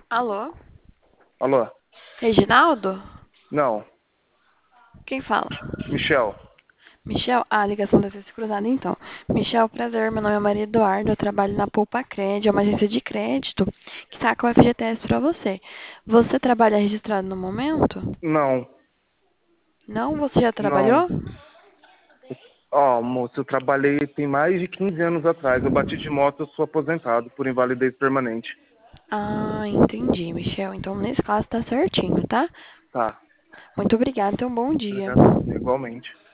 Alô? Alô? Reginaldo? Não. Quem fala? Michel. Michel? Ah, a ligação deve ter se cruzado então. Michel, prazer. Meu nome é Maria Eduardo. Eu trabalho na Poupa Crédito, é uma agência de crédito que tá com o FGTS pra você. Você trabalha registrado no momento? Não. Não? Você já Não. trabalhou? Ó, moço, eu trabalhei tem mais de 15 anos atrás. Eu bati de moto, eu sou aposentado por invalidez permanente. Ah, entendi, Michel. Então, nesse caso, tá certinho, tá? Tá. Muito obrigada. Tenha um bom dia. Obrigado. Igualmente.